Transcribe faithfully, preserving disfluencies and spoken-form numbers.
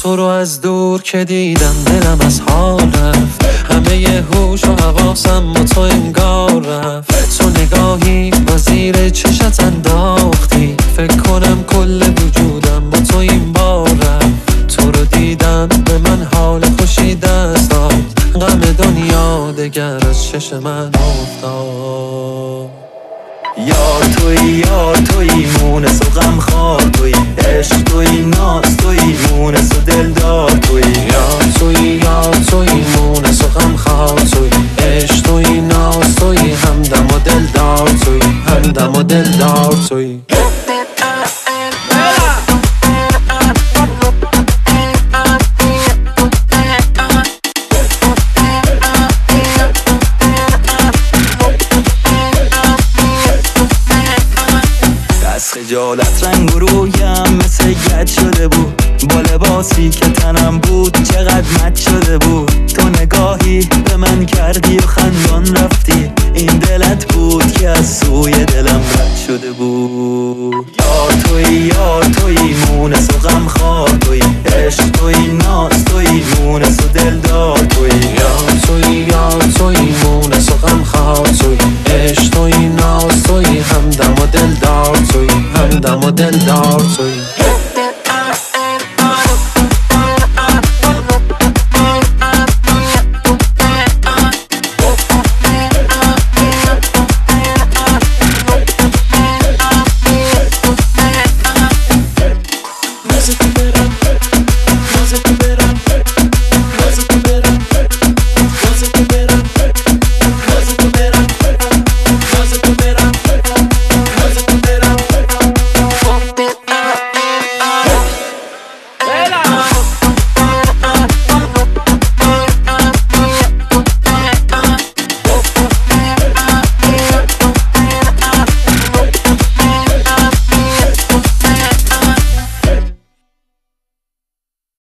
تو رو از دور که دیدم دلم از حال رفت، همه ی هوش و حواسم با تو انگار رفت. تو نگاهی با زیر چشت انداختی، فکر کنم کل وجودم با تو این بار رفت. تو رو دیدم به من حال خوشی دست داد، غم دنیا دگر از چشم من افتاد. یار توی یار توی مونس و غم خوار توی، عشق توی ناز توی مونس و دلدار توی. یار توی یار توی مونس و غم خوار توی، عشق توی ناز توی همدم و دلدار توی، همدم و دلدار توی. خجالت رنگ و رویم مثل گد شده بود، با لباسی که تنم بود چقدر مد شده بود. تو نگاهی به من کردی و خندان رفتی، این دلت بود که از سوی دلم رد شده بود. یار توی یار توی مونس و غم خوار